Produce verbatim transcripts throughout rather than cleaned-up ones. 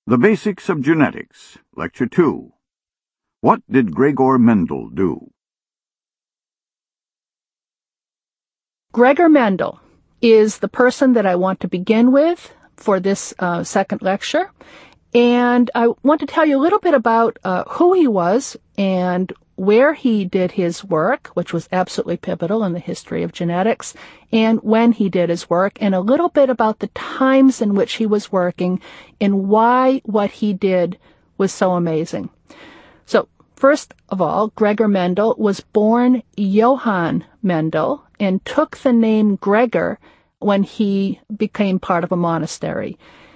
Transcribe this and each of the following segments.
The Basics of Genetics, Lecture two. What did Gregor Mendel do? Gregor Mendel is the person that I want to begin with for this uh, second lecture. And I want to tell you a little bit about uh, who he was and where he did his work, which was absolutely pivotal in the history of genetics, and when he did his work, and a little bit about the times in which he was working and why what he did was so amazing. So, first of all, Gregor Mendel was born Johann Mendel and took the name Gregor when he became part of a monastery.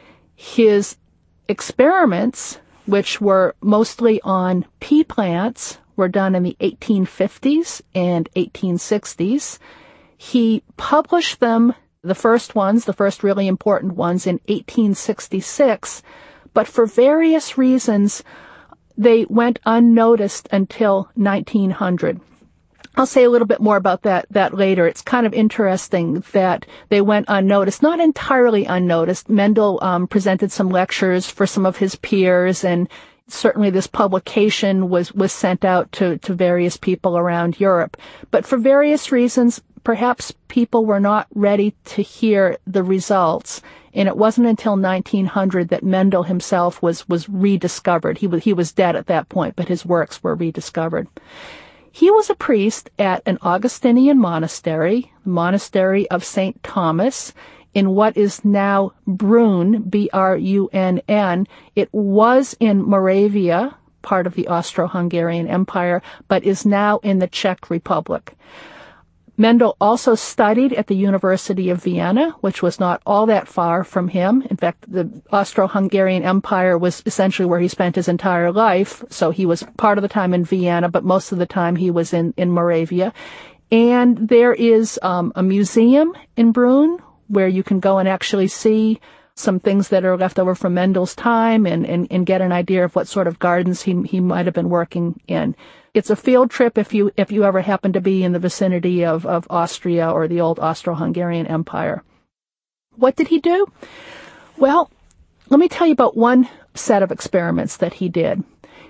His experiments, which were mostly on pea plants, were done in the eighteen fifties and eighteen sixties. He published them, the first ones, the first really important ones, in eighteen sixty-six, but for various reasons, they went unnoticed until nineteen hundred. I'll say a little bit more about that, that later. It's kind of interesting that they went unnoticed, not entirely unnoticed. Mendel um, presented some lectures for some of his peers, and certainly this publication was, was sent out to, to various people around Europe. But for various reasons, perhaps people were not ready to hear the results. And it wasn't until nineteen hundred that Mendel himself was, was rediscovered. He was, he was dead at that point, but his works were rediscovered. He was a priest at an Augustinian monastery, the monastery of Saint Thomas, in what is now Brunn, B R U N N. It was in Moravia, part of the Austro-Hungarian Empire, but is now in the Czech Republic. Mendel also studied at the University of Vienna, which was not all that far from him. In fact, the Austro-Hungarian Empire was essentially where he spent his entire life, so he was part of the time in Vienna, but most of the time he was in, in Moravia. And there is um, a museum in Brunn where you can go and actually see some things that are left over from Mendel's time and, and, and get an idea of what sort of gardens he he might have been working in. It's a field trip if you if you ever happen to be in the vicinity of, of Austria or the old Austro-Hungarian Empire. What did he do? Well, let me tell you about one set of experiments that he did.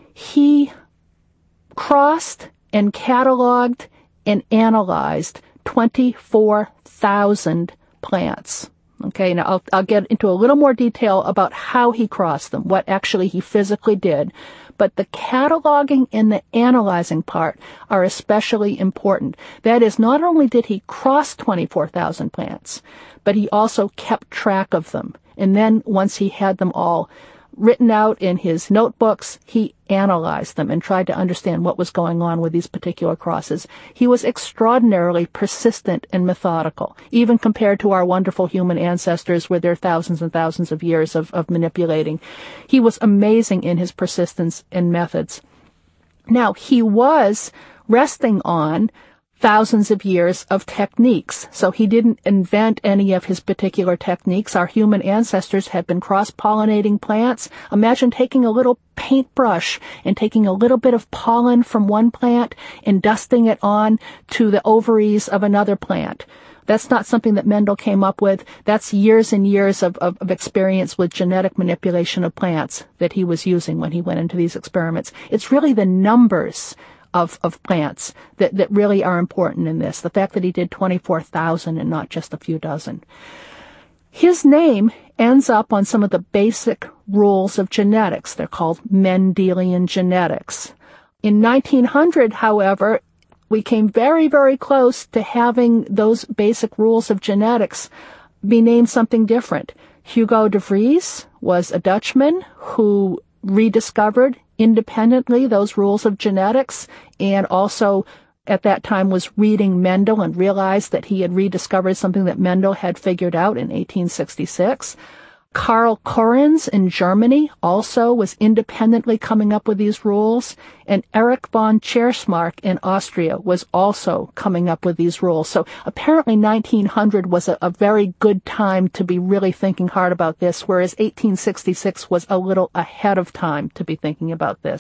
He crossed and cataloged and analyzed twenty-four thousand plants. Okay, now I'll, I'll get into a little more detail about how he crossed them, what actually he physically did. But the cataloging and the analyzing part are especially important. That is, not only did he cross twenty-four thousand plants, but he also kept track of them. And then once he had them all written out in his notebooks, he analyzed them and tried to understand what was going on with these particular crosses. He was extraordinarily persistent and methodical, even compared to our wonderful human ancestors with their thousands and thousands of years of, of manipulating. He was amazing in his persistence and methods. Now, he was resting on thousands of years of techniques. So he didn't invent any of his particular techniques. Our human ancestors had been cross-pollinating plants. Imagine taking a little paintbrush and taking a little bit of pollen from one plant and dusting it on to the ovaries of another plant. That's not something that Mendel came up with. That's years and years of, of, of experience with genetic manipulation of plants that he was using when he went into these experiments. It's really the numbers of, of plants that, that really are important in this. The fact that he did twenty-four thousand and not just a few dozen. His name ends up on some of the basic rules of genetics. They're called Mendelian genetics. In nineteen hundred, however, we came very, very close to having those basic rules of genetics be named something different. Hugo de Vries was a Dutchman who rediscovered independently those rules of genetics, and also at that time was reading Mendel and realized that he had rediscovered something that Mendel had figured out in eighteen sixty-six. Karl Korrens in Germany also was independently coming up with these rules, and Erich von Schersmark in Austria was also coming up with these rules. So apparently nineteen hundred was a, a very good time to be really thinking hard about this, whereas eighteen sixty-six was a little ahead of time to be thinking about this.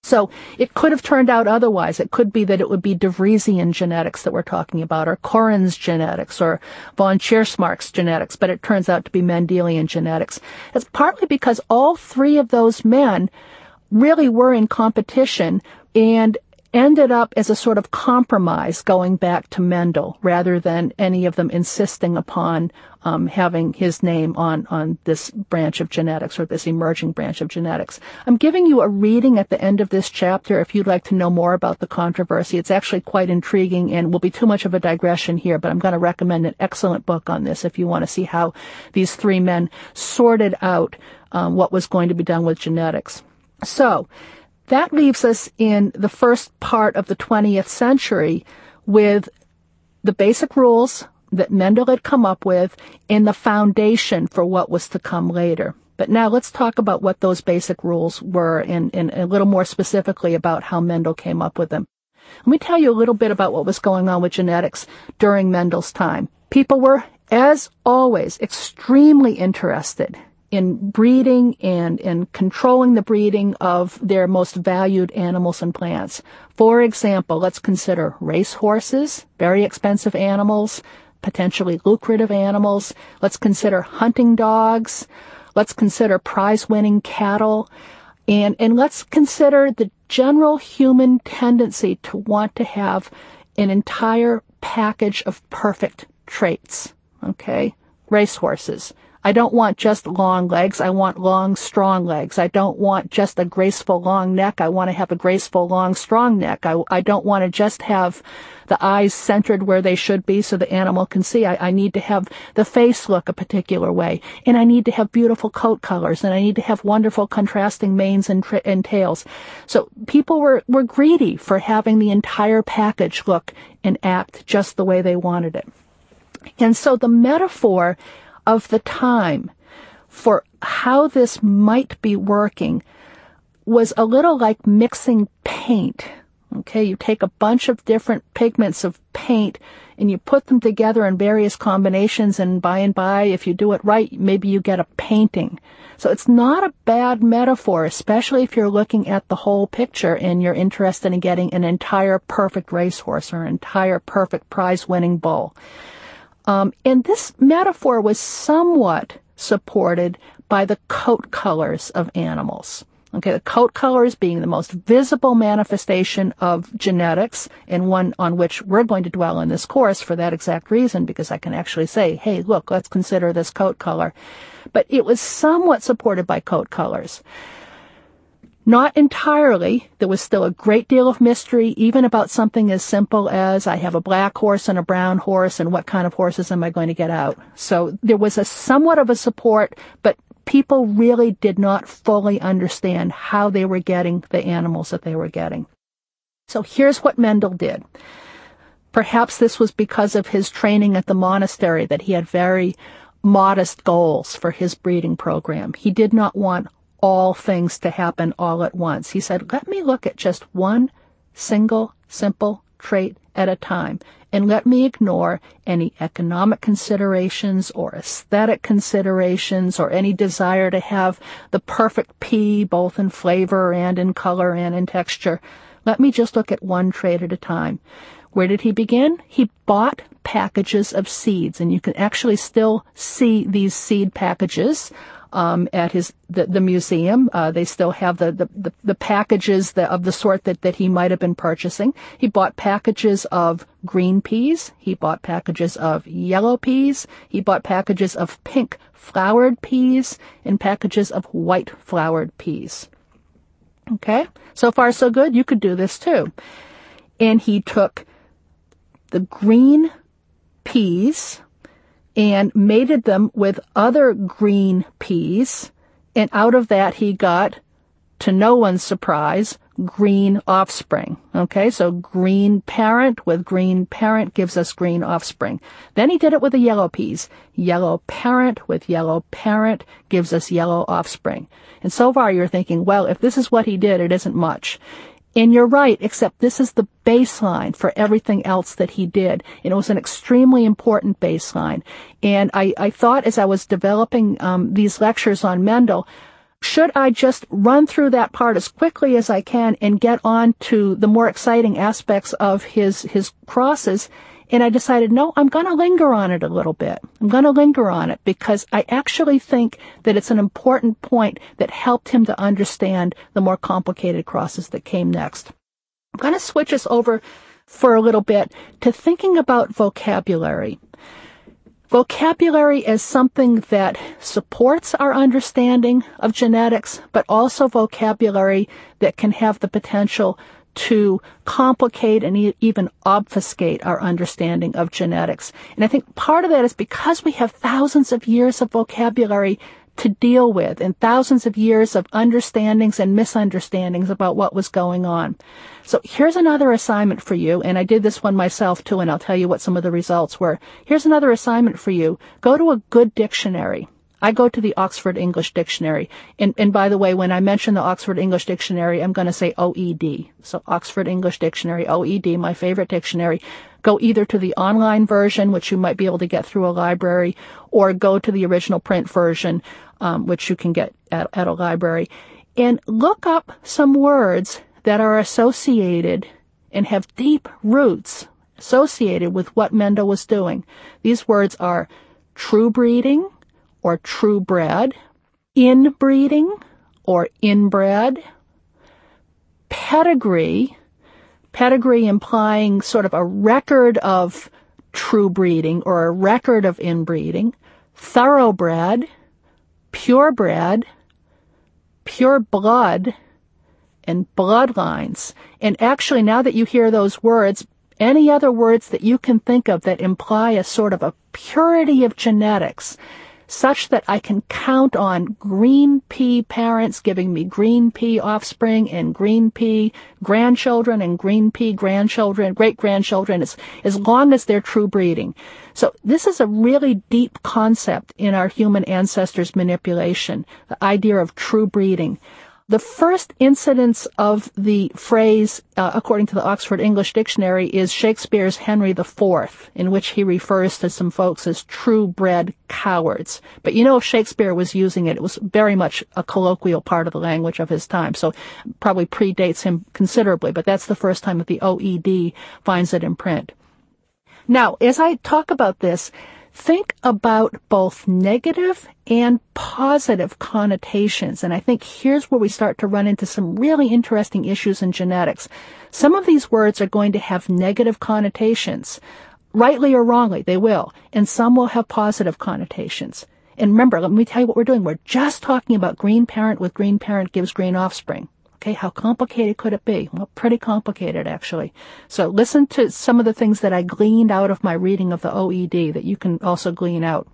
So it could have turned out otherwise. It could be that it would be De Vriesian genetics that we're talking about, or Corin's genetics, or von Schiersmark's genetics, but it turns out to be Mendelian genetics. It's partly because all three of those men really were in competition and ended up as a sort of compromise going back to Mendel, rather than any of them insisting upon um, having his name on, on this branch of genetics, or this emerging branch of genetics. I'm giving you a reading at the end of this chapter if you'd like to know more about the controversy. It's actually quite intriguing and will be too much of a digression here, but I'm going to recommend an excellent book on this if you want to see how these three men sorted out um, what was going to be done with genetics. So, that leaves us in the first part of the twentieth century with the basic rules that Mendel had come up with and the foundation for what was to come later. But now let's talk about what those basic rules were, and, and a little more specifically about how Mendel came up with them. Let me tell you a little bit about what was going on with genetics during Mendel's time. People were, as always, extremely interested in breeding and in controlling the breeding of their most valued animals and plants. For example, let's consider racehorses, very expensive animals, potentially lucrative animals. Let's consider hunting dogs. Let's consider prize-winning cattle. And, and let's consider the general human tendency to want to have an entire package of perfect traits. Okay? Racehorses. I don't want just long legs. I want long, strong legs. I don't want just a graceful, long neck. I want to have a graceful, long, strong neck. I, I don't want to just have the eyes centered where they should be so the animal can see. I, I need to have the face look a particular way. And I need to have beautiful coat colors. And I need to have wonderful contrasting manes and, tra- and tails. So people were, were greedy for having the entire package look and act just the way they wanted it. And so the metaphor of the time for how this might be working was a little like mixing paint. Okay, you take a bunch of different pigments of paint and you put them together in various combinations, and by and by, if you do it right, maybe you get a painting. So it's not a bad metaphor, especially if you're looking at the whole picture and you're interested in getting an entire perfect racehorse or an entire perfect prize-winning bull. Um, and this metaphor was somewhat supported by the coat colors of animals. Okay, the coat colors being the most visible manifestation of genetics, and one on which we're going to dwell in this course for that exact reason, because I can actually say, hey, look, let's consider this coat color. But it was somewhat supported by coat colors. Not entirely. There was still a great deal of mystery, even about something as simple as I have a black horse and a brown horse, and what kind of horses am I going to get out? So there was a somewhat of a support, but people really did not fully understand how they were getting the animals that they were getting. So here's what Mendel did. Perhaps this was because of his training at the monastery, that he had very modest goals for his breeding program. He did not want all things to happen all at once. He said, let me look at just one single, simple trait at a time, and let me ignore any economic considerations or aesthetic considerations or any desire to have the perfect pea, both in flavor and in color and in texture. Let me just look at one trait at a time. Where did he begin? He bought packages of seeds, and you can actually still see these seed packages Um, at his the, the museum. Uh, they still have the the, the, the packages that, of the sort that, that he might have been purchasing. He bought packages of green peas. He bought packages of yellow peas. He bought packages of pink flowered peas and packages of white flowered peas. Okay? So far, so good. You could do this too. And he took the green peas and mated them with other green peas, and out of that he got, to no one's surprise, green offspring. Okay, so green parent with green parent gives us green offspring. Then he did it with the yellow peas. Yellow parent with yellow parent gives us yellow offspring. And so far you're thinking, well, if this is what he did, it isn't much. And you're right, except this is the baseline for everything else that he did. And it was an extremely important baseline. And I, I thought as I was developing um, these lectures on Mendel, should I just run through that part as quickly as I can and get on to the more exciting aspects of his, his crosses? And I decided, no, I'm going to linger on it a little bit. I'm going to linger on it because I actually think that it's an important point that helped him to understand the more complicated crosses that came next. I'm going to switch us over for a little bit to thinking about vocabulary. Vocabulary as something that supports our understanding of genetics, but also vocabulary that can have the potential to complicate and e- even obfuscate our understanding of genetics. And I think part of that is because we have thousands of years of vocabulary to deal with and thousands of years of understandings and misunderstandings about what was going on. So here's another assignment for you, and I did this one myself too, and I'll tell you what some of the results were. Here's another assignment for you. Go to a good dictionary. I go to the Oxford English Dictionary. And, and by the way, when I mention the Oxford English Dictionary, I'm going to say O E D. So Oxford English Dictionary, O E D, my favorite dictionary. Go either to the online version, which you might be able to get through a library, or go to the original print version, um, which you can get at, at a library. And look up some words that are associated and have deep roots associated with what Mendel was doing. These words are true breeding, or true bred, inbreeding, or inbred, pedigree, pedigree implying sort of a record of true breeding or a record of inbreeding, thoroughbred, purebred, pure blood, and bloodlines. And actually, now that you hear those words, any other words that you can think of that imply a sort of a purity of genetics, such that I can count on green pea parents giving me green pea offspring and green pea grandchildren and green pea grandchildren, great-grandchildren, as, as long as they're true breeding. So this is a really deep concept in our human ancestors' manipulation, the idea of true breeding. The first incidence of the phrase, uh, according to the Oxford English Dictionary, is Shakespeare's Henry the Fourth, in which he refers to some folks as true-bred cowards. But you know, if Shakespeare was using it, it was very much a colloquial part of the language of his time, so probably predates him considerably, but that's the first time that the O E D finds it in print. Now, as I talk about this, think about both negative and positive connotations. And I think here's where we start to run into some really interesting issues in genetics. Some of these words are going to have negative connotations. Rightly or wrongly, they will. And some will have positive connotations. And remember, let me tell you what we're doing. We're just talking about green parent with green parent gives green offspring. Okay, how complicated could it be? Well, pretty complicated, actually. So listen to some of the things that I gleaned out of my reading of the O E D that you can also glean out.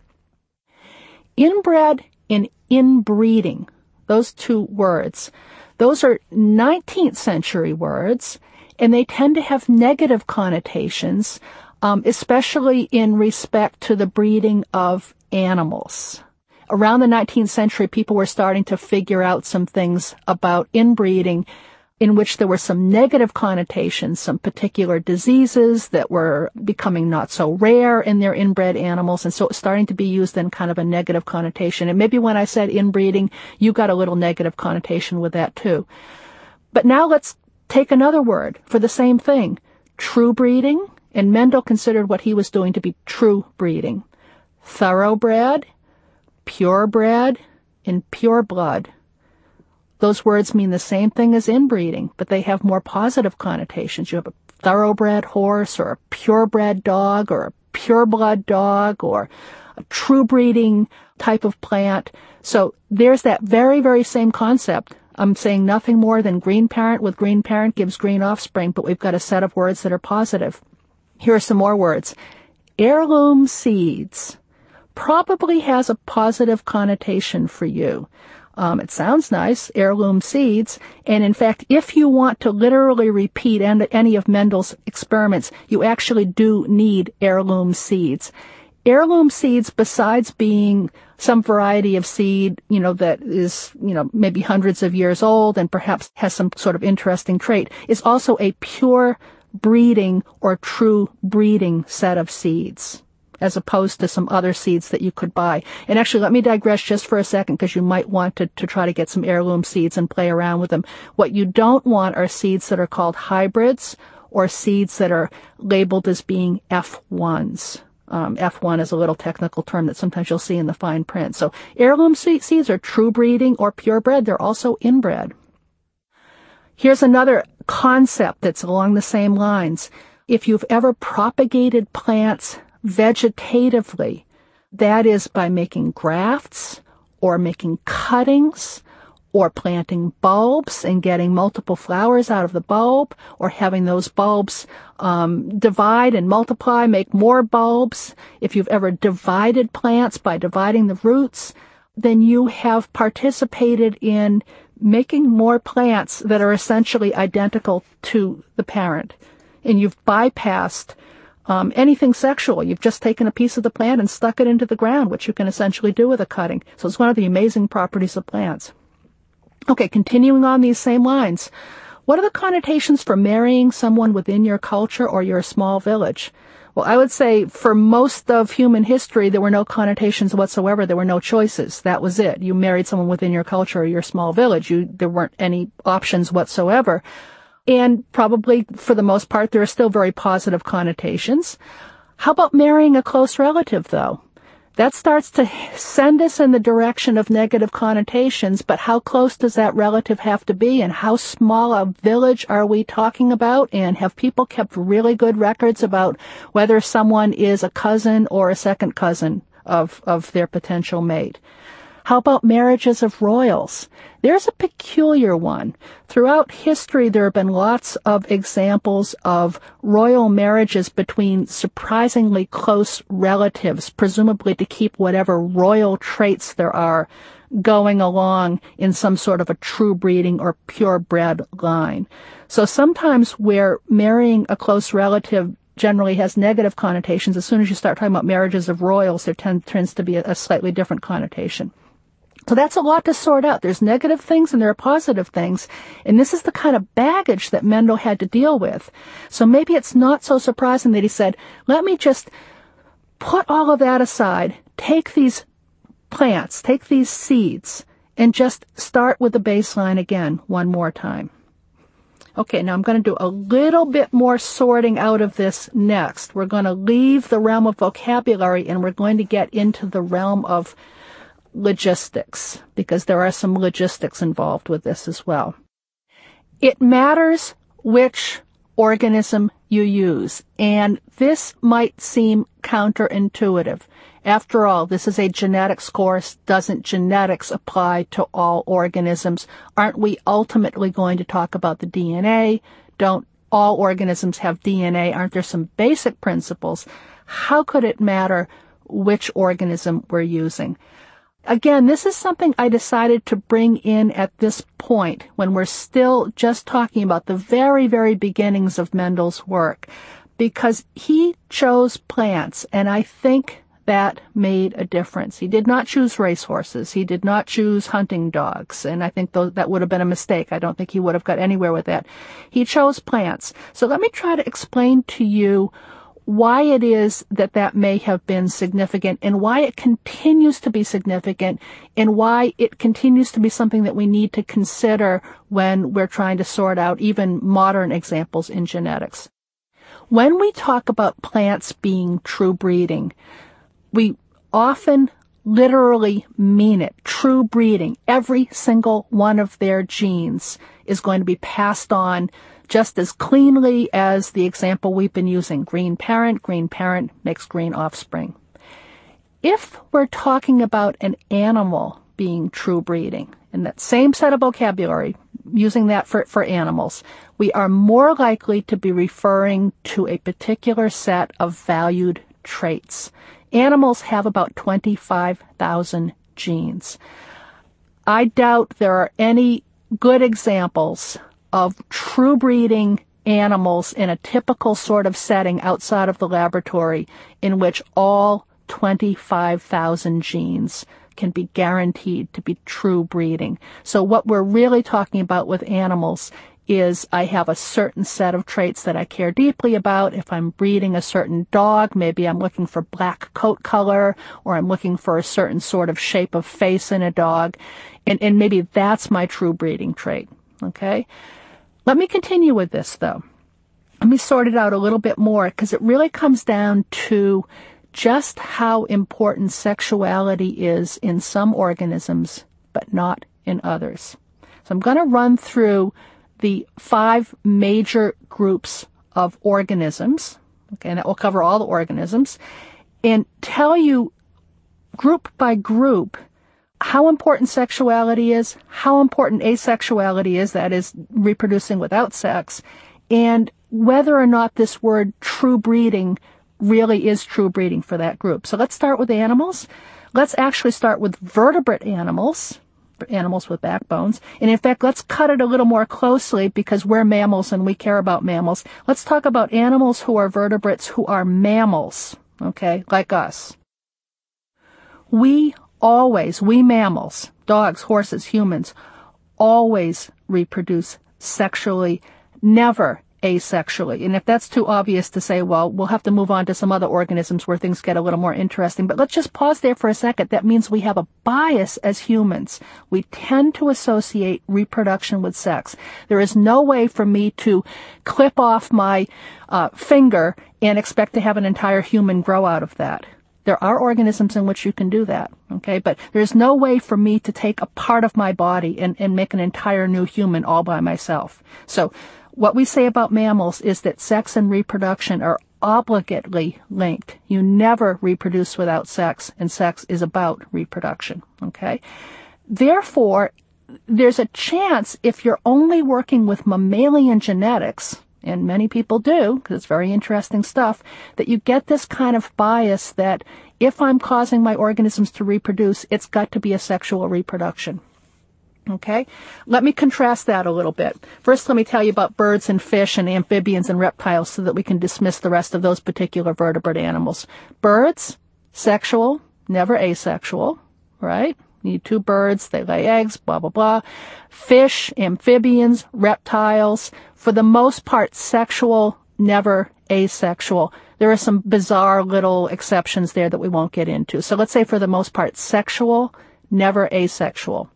Inbred and inbreeding, those two words, those are nineteenth century words, and they tend to have negative connotations, um, especially in respect to the breeding of animals. Around the nineteenth century, people were starting to figure out some things about inbreeding in which there were some negative connotations, some particular diseases that were becoming not so rare in their inbred animals, and so it was starting to be used in kind of a negative connotation. And maybe when I said inbreeding, you got a little negative connotation with that too. But now let's take another word for the same thing, true breeding, and Mendel considered what he was doing to be true breeding. Thoroughbred, purebred, and pureblood. Those words mean the same thing as inbreeding, but they have more positive connotations. You have a thoroughbred horse, or a purebred dog, or a pureblood dog, or a true breeding type of plant. So there's that very, very same concept. I'm saying nothing more than green parent with green parent gives green offspring, but we've got a set of words that are positive. Here are some more words. Heirloom seeds probably has a positive connotation for you. Um, it sounds nice, heirloom seeds, and in fact, if you want to literally repeat any of Mendel's experiments, you actually do need heirloom seeds. Heirloom seeds, besides being some variety of seed, you know, that is, you know, maybe hundreds of years old and perhaps has some sort of interesting trait, is also a pure breeding or true breeding set of seeds. as opposed to some other seeds that you could buy. And actually, let me digress just for a second, because you might want to, to try to get some heirloom seeds and play around with them. What you don't want are seeds that are called hybrids or seeds that are labeled as being F ones. Um, F one is a little technical term that sometimes you'll see in the fine print. So heirloom seeds are true breeding or purebred. They're also inbred. Here's another concept that's along the same lines. If you've ever propagated plants vegetatively, that is by making grafts or making cuttings or planting bulbs and getting multiple flowers out of the bulb, or having those bulbs um, divide and multiply, make more bulbs. If you've ever divided plants by dividing the roots, then you have participated in making more plants that are essentially identical to the parent. And you've bypassed um, anything sexual. You've just taken a piece of the plant and stuck it into the ground, which you can essentially do with a cutting. So it's one of the amazing properties of plants. Okay, continuing on these same lines. What are the connotations for marrying someone within your culture or your small village? Well, I would say for most of human history, there were no connotations whatsoever. There were no choices. That was it. You married someone within your culture or your small village. You, there weren't any options whatsoever. And probably, for the most part, there are still very positive connotations. How about marrying a close relative, though? That starts to send us in the direction of negative connotations, but how close does that relative have to be, and how small a village are we talking about, and have people kept really good records about whether someone is a cousin or a second cousin of, of their potential mate? How about marriages of royals? There's a peculiar one. Throughout history, there have been lots of examples of royal marriages between surprisingly close relatives, presumably to keep whatever royal traits there are going along in some sort of a true breeding or purebred line. So sometimes where marrying a close relative generally has negative connotations, as soon as you start talking about marriages of royals, there tend, tends to be a, a slightly different connotation. So that's a lot to sort out. There's negative things and there are positive things. And this is the kind of baggage that Mendel had to deal with. So maybe it's not so surprising that he said, let me just put all of that aside, take these plants, take these seeds, and just start with the baseline again one more time. Okay, now I'm going to do a little bit more sorting out of this next. We're going to leave the realm of vocabulary and we're going to get into the realm of logistics, because there are some logistics involved with this as well. It matters which organism you use, and this might seem counterintuitive. After all, this is a genetics course. Doesn't genetics apply to all organisms? Aren't we ultimately going to talk about the D N A? Don't all organisms have D N A? Aren't there some basic principles? How could it matter which organism we're using? Again, this is something I decided to bring in at this point when we're still just talking about the very, very beginnings of Mendel's work, because he chose plants, and I think that made a difference. He did not choose racehorses. He did not choose hunting dogs, and I think th- that would have been a mistake. I don't think he would have got anywhere with that. He chose plants. So let me try to explain to you why it is that that may have been significant, and why it continues to be significant, and why it continues to be something that we need to consider when we're trying to sort out even modern examples in genetics. When we talk about plants being true breeding, we often literally mean it. True breeding. Every single one of their genes is going to be passed on just as cleanly as the example we've been using. Green parent, green parent makes green offspring. If we're talking about an animal being true breeding, in that same set of vocabulary, using that for, for animals, we are more likely to be referring to a particular set of valued traits. Animals have about twenty-five thousand genes. I doubt there are any good examples of true breeding animals in a typical sort of setting outside of the laboratory in which all twenty-five thousand genes can be guaranteed to be true breeding. So what we're really talking about with animals is I have a certain set of traits that I care deeply about. If I'm breeding a certain dog, maybe I'm looking for black coat color, or I'm looking for a certain sort of shape of face in a dog. And, and maybe that's my true breeding trait. Okay? Let me continue with this, though. Let me sort it out a little bit more, because it really comes down to just how important sexuality is in some organisms, but not in others. So I'm going to run through the five major groups of organisms, okay, and that will cover all the organisms, and tell you group by group how important sexuality is, how important asexuality is, that is, reproducing without sex, and whether or not this word true breeding really is true breeding for that group. So let's start with animals. Let's actually start with vertebrate animals, animals with backbones. And in fact, let's cut it a little more closely because we're mammals and we care about mammals. Let's talk about animals who are vertebrates who are mammals, okay, like us. We always, we mammals, dogs, horses, humans, always reproduce sexually, never asexually. And if that's too obvious to say, well, we'll have to move on to some other organisms where things get a little more interesting. But let's just pause there for a second. That means we have a bias as humans. We tend to associate reproduction with sex. There is no way for me to clip off my uh, finger and expect to have an entire human grow out of that. There are organisms in which you can do that, okay? But there's no way for me to take a part of my body and, and make an entire new human all by myself. So what we say about mammals is that sex and reproduction are obligately linked. You never reproduce without sex, and sex is about reproduction, okay? Therefore, there's a chance if you're only working with mammalian genetics, and many people do, because it's very interesting stuff, that you get this kind of bias that if I'm causing my organisms to reproduce, it's got to be a sexual reproduction. Okay? Let me contrast that a little bit. First, let me tell you about birds and fish and amphibians and reptiles so that we can dismiss the rest of those particular vertebrate animals. Birds, sexual, never asexual, right? You need two birds, they lay eggs, blah, blah, blah. Fish, amphibians, reptiles, for the most part, sexual, never asexual. There are some bizarre little exceptions there that we won't get into. So let's say for the most part, sexual, never asexual.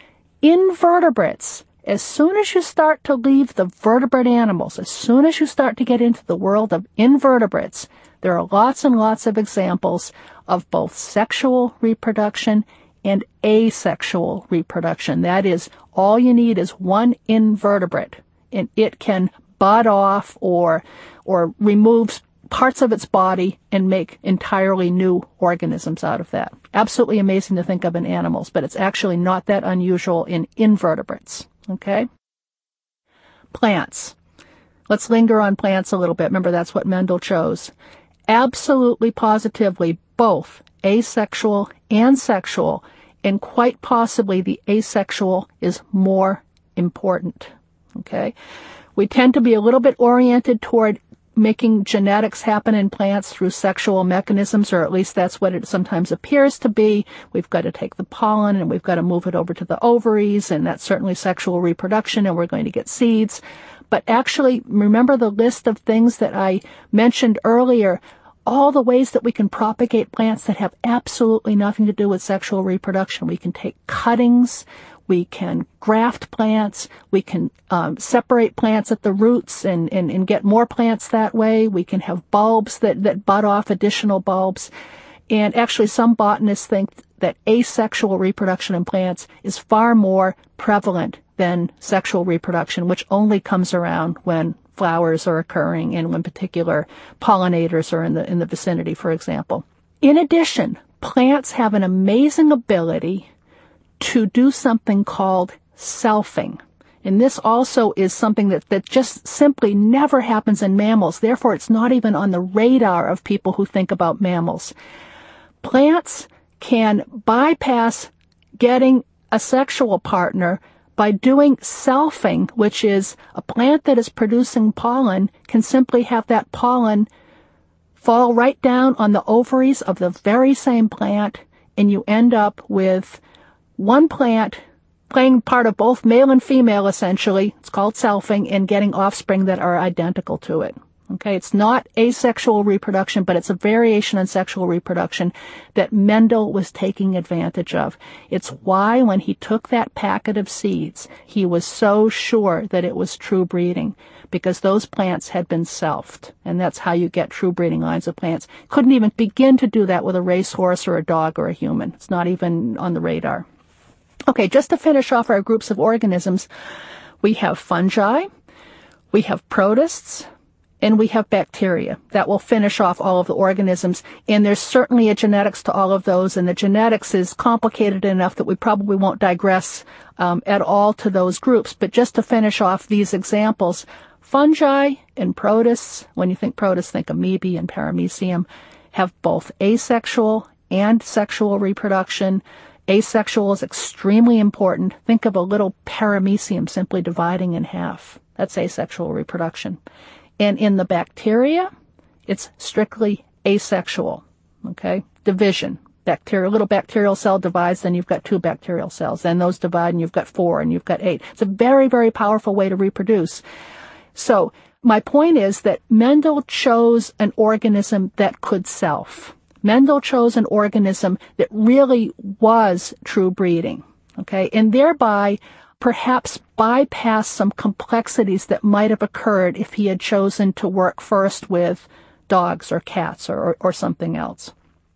Invertebrates, as soon as you start to leave the vertebrate animals, as soon as you start to get into the world of invertebrates, there are lots and lots of examples of both sexual reproduction and asexual reproduction. That is, all you need is one invertebrate, and it can bud off or or remove parts of its body and make entirely new organisms out of that. Absolutely amazing to think of in animals, but it's actually not that unusual in invertebrates. Okay? Plants. Let's linger on plants a little bit. Remember, that's what Mendel chose. Absolutely positively, both asexual and sexual, and quite possibly the asexual is more important. Okay? We tend to be a little bit oriented toward making genetics happen in plants through sexual mechanisms, or at least that's what it sometimes appears to be. We've got to take the pollen and we've got to move it over to the ovaries, and that's certainly sexual reproduction, and we're going to get seeds. But actually, remember the list of things that I mentioned earlier, all the ways that we can propagate plants that have absolutely nothing to do with sexual reproduction. We can take cuttings, we can graft plants, we can um, separate plants at the roots and, and, and get more plants that way. We can have bulbs that, that bud off additional bulbs. And actually some botanists think that asexual reproduction in plants is far more prevalent than sexual reproduction, which only comes around when flowers are occurring and when particular pollinators are in the in the vicinity, for example. In addition, plants have an amazing ability to do something called selfing. And this also is something that, that just simply never happens in mammals. Therefore, it's not even on the radar of people who think about mammals. Plants can bypass getting a sexual partner by doing selfing, which is a plant that is producing pollen can simply have that pollen fall right down on the ovaries of the very same plant, and you end up with one plant playing part of both male and female, essentially. It's called selfing, and getting offspring that are identical to it. Okay, it's not asexual reproduction, but it's a variation in sexual reproduction that Mendel was taking advantage of. It's why when he took that packet of seeds, he was so sure that it was true breeding, because those plants had been selfed, and that's how you get true breeding lines of plants. Couldn't even begin to do that with a racehorse or a dog or a human. It's not even on the radar. Okay, just to finish off our groups of organisms, we have fungi, we have protists, and we have bacteria. That will finish off all of the organisms. And there's certainly a genetics to all of those, and the genetics is complicated enough that we probably won't digress um, at all to those groups. But just to finish off these examples, fungi and protists, when you think protists, think amoebae and paramecium, have both asexual and sexual reproduction. Asexual is extremely important. Think of a little paramecium simply dividing in half. That's asexual reproduction. And in the bacteria, it's strictly asexual, okay? Division. Bacteria, little bacterial cell divides, then you've got two bacterial cells. Then those divide, and you've got four, and you've got eight. It's a very, very powerful way to reproduce. So my point is that Mendel chose an organism that could self. Mendel chose an organism that really was true breeding, okay? And thereby perhaps bypass some complexities that might have occurred if he had chosen to work first with dogs or cats or, or, or something else.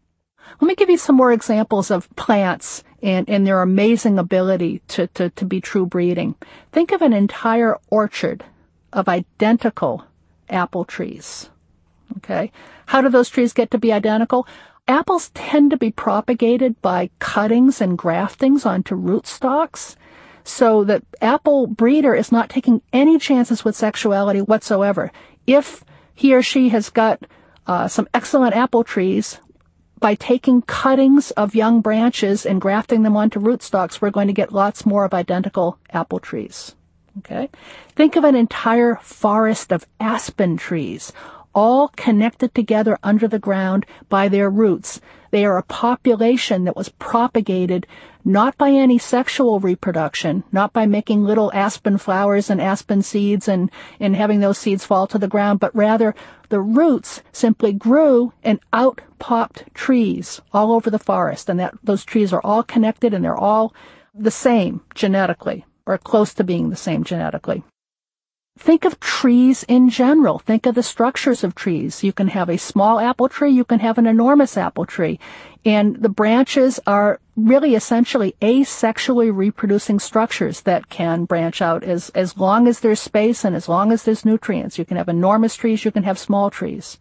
Let me give you some more examples of plants and, and their amazing ability to, to, to be true breeding. Think of an entire orchard of identical apple trees. Okay? How do those trees get to be identical? Apples tend to be propagated by cuttings and graftings onto rootstocks. So the apple breeder is not taking any chances with sexuality whatsoever. If he or she has got uh, some excellent apple trees, by taking cuttings of young branches and grafting them onto rootstocks, we're going to get lots more of identical apple trees. Okay? Think of an entire forest of aspen trees, all connected together under the ground by their roots. They are a population that was propagated not by any sexual reproduction, not by making little aspen flowers and aspen seeds and, and having those seeds fall to the ground, but rather the roots simply grew and out popped trees all over the forest. And that those trees are all connected, and they're all the same genetically, or close to being the same genetically. Think of trees in general. Think of the structures of trees. You can have a small apple tree. You can have an enormous apple tree. And the branches are really essentially asexually reproducing structures that can branch out as, as long as there's space and as long as there's nutrients. You can have enormous trees. You can have small trees.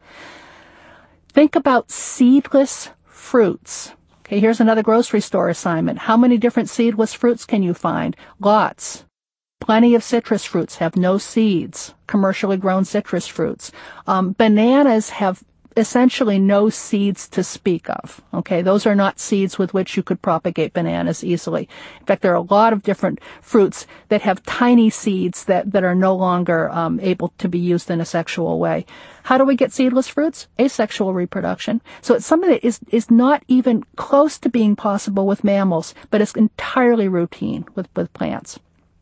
Think about seedless fruits. Okay, here's another grocery store assignment. How many different seedless fruits can you find? Lots. Plenty of citrus fruits have no seeds, commercially grown citrus fruits. Um, bananas have essentially no seeds to speak of. Okay, those are not seeds with which you could propagate bananas easily. In fact, there are a lot of different fruits that have tiny seeds that, that are no longer um, able to be used in a sexual way. How do we get seedless fruits? Asexual reproduction. So it's something that is, is not even close to being possible with mammals, but it's entirely routine with, with plants.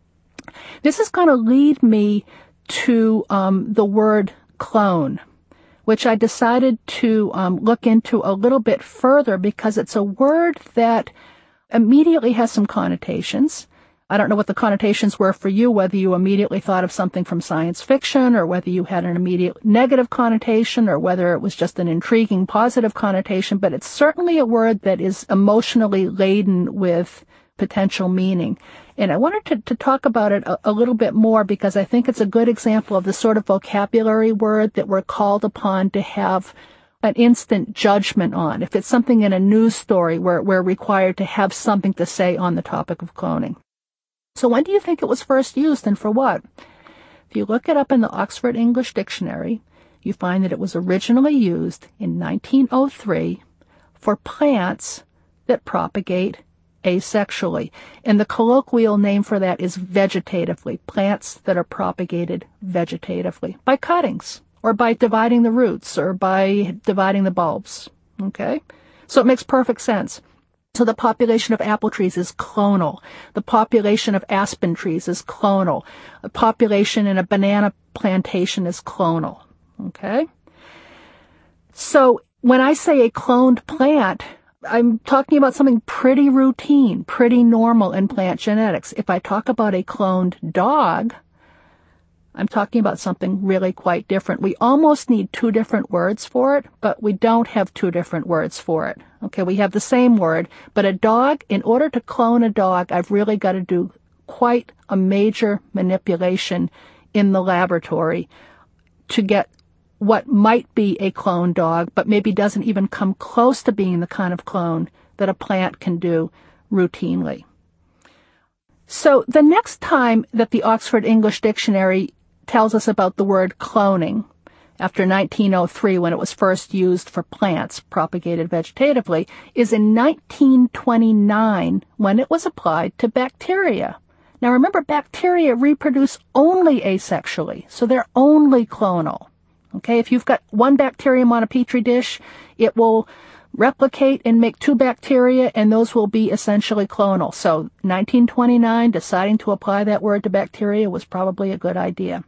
This is going to lead me to um, the word clone, which I decided to um, look into a little bit further because it's a word that immediately has some connotations. I don't know what the connotations were for you, whether you immediately thought of something from science fiction or whether you had an immediate negative connotation or whether it was just an intriguing positive connotation, but it's certainly a word that is emotionally laden with potential meaning. And I wanted to, to talk about it a, a little bit more because I think it's a good example of the sort of vocabulary word that we're called upon to have an instant judgment on. If it's something in a news story where we're required to have something to say on the topic of cloning. So when do you think it was first used and for what? If you look it up in the Oxford English Dictionary, you find that it was originally used in nineteen oh three for plants that propagate asexually. And the colloquial name for that is vegetatively, plants that are propagated vegetatively by cuttings or by dividing the roots or by dividing the bulbs. Okay? So it makes perfect sense. So the population of apple trees is clonal. The population of aspen trees is clonal. The population in a banana plantation is clonal. Okay? So when I say a cloned plant, I'm talking about something pretty routine, pretty normal in plant genetics. If I talk about a cloned dog, I'm talking about something really quite different. We almost need two different words for it, but we don't have two different words for it. Okay, we have the same word, but a dog, in order to clone a dog, I've really got to do quite a major manipulation in the laboratory to get what might be a clone dog, but maybe doesn't even come close to being the kind of clone that a plant can do routinely. So the next time that the Oxford English Dictionary tells us about the word cloning, after nineteen oh three when it was first used for plants propagated vegetatively, is in nineteen twenty-nine when it was applied to bacteria. Now remember, bacteria reproduce only asexually, so they're only clonal. Okay, if you've got one bacterium on a petri dish, it will replicate and make two bacteria, and those will be essentially clonal. So nineteen twenty-nine, deciding to apply that word to bacteria was probably a good idea.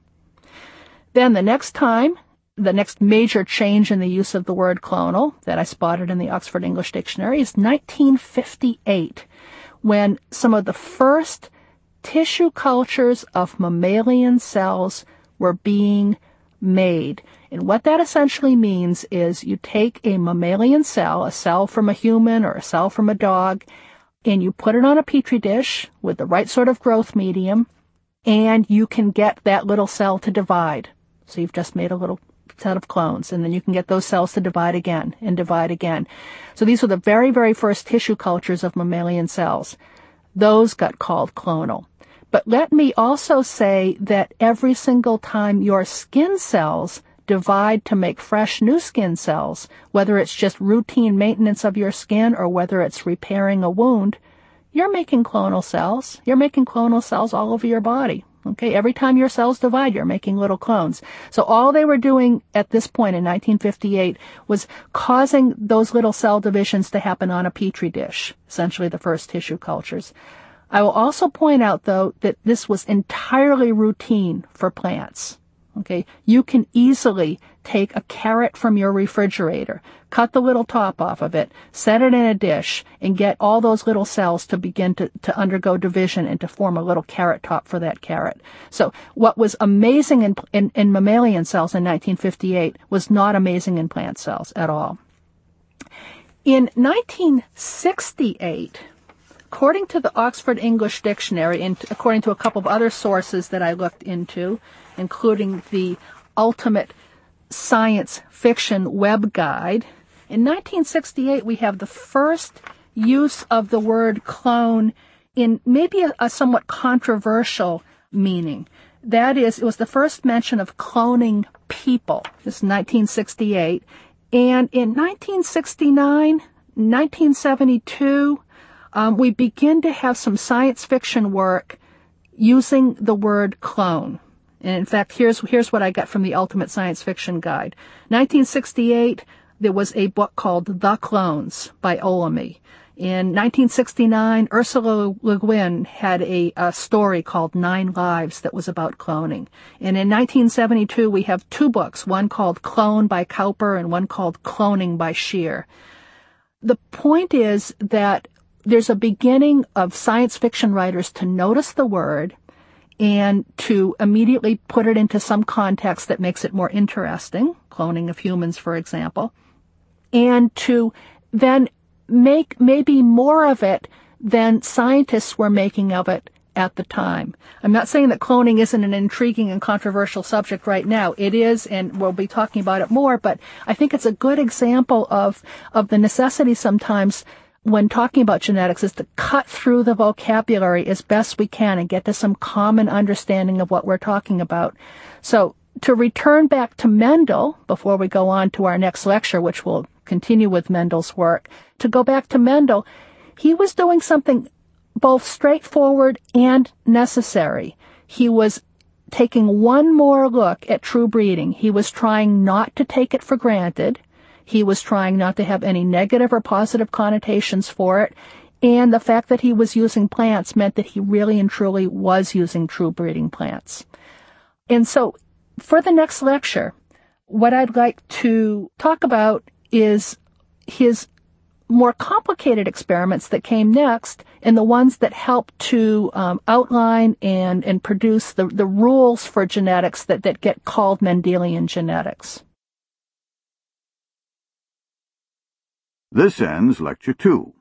Then the next time, the next major change in the use of the word clonal that I spotted in the Oxford English Dictionary is nineteen fifty-eight, when some of the first tissue cultures of mammalian cells were being made. And what that essentially means is you take a mammalian cell, a cell from a human or a cell from a dog, and you put it on a petri dish with the right sort of growth medium, and you can get that little cell to divide. So you've just made a little set of clones, and then you can get those cells to divide again and divide again. So these were the very, very first tissue cultures of mammalian cells. Those got called clonal. But let me also say that every single time your skin cells divide to make fresh new skin cells, whether it's just routine maintenance of your skin or whether it's repairing a wound, you're making clonal cells. You're making clonal cells all over your body. Okay, every time your cells divide, you're making little clones. So all they were doing at this point in nineteen fifty-eight was causing those little cell divisions to happen on a petri dish, essentially the first tissue cultures. I will also point out, though, that this was entirely routine for plants. Okay, you can easily take a carrot from your refrigerator, cut the little top off of it, set it in a dish, and get all those little cells to begin to, to undergo division and to form a little carrot top for that carrot. So what was amazing in, in, in mammalian cells in nineteen fifty-eight was not amazing in plant cells at all. In nineteen sixty-eight, according to the Oxford English Dictionary, and according to a couple of other sources that I looked into, including the Ultimate Science Fiction Web Guide, in nineteen sixty-eight we have the first use of the word clone in maybe a, a somewhat controversial meaning. That is, it was the first mention of cloning people. This is nineteen sixty-eight. And in nineteen sixty-nine, nineteen seventy-two, Um, we begin to have some science fiction work using the word clone. And in fact, here's here's what I got from the Ultimate Science Fiction Guide. nineteen sixty-eight, there was a book called The Clones by Olamy. In nineteen sixty-nine, Ursula Le Guin had a, a story called Nine Lives that was about cloning. And in nineteen seventy-two, we have two books, one called Clone by Cowper and one called Cloning by Scheer. The point is that there's a beginning of science fiction writers to notice the word and to immediately put it into some context that makes it more interesting, cloning of humans, for example, and to then make maybe more of it than scientists were making of it at the time. I'm not saying that cloning isn't an intriguing and controversial subject right now. It is, and we'll be talking about it more, but I think it's a good example of, of the necessity sometimes when talking about genetics is to cut through the vocabulary as best we can and get to some common understanding of what we're talking about. So to return back to Mendel, before we go on to our next lecture, which will continue with Mendel's work, to go back to Mendel, he was doing something both straightforward and necessary. He was taking one more look at true breeding. He was trying not to take it for granted. He was trying not to have any negative or positive connotations for it. And the fact that he was using plants meant that he really and truly was using true breeding plants. And so for the next lecture, what I'd like to talk about is his more complicated experiments that came next and the ones that helped to um, outline and, and produce the, the rules for genetics that, that get called Mendelian genetics. This ends Lecture two.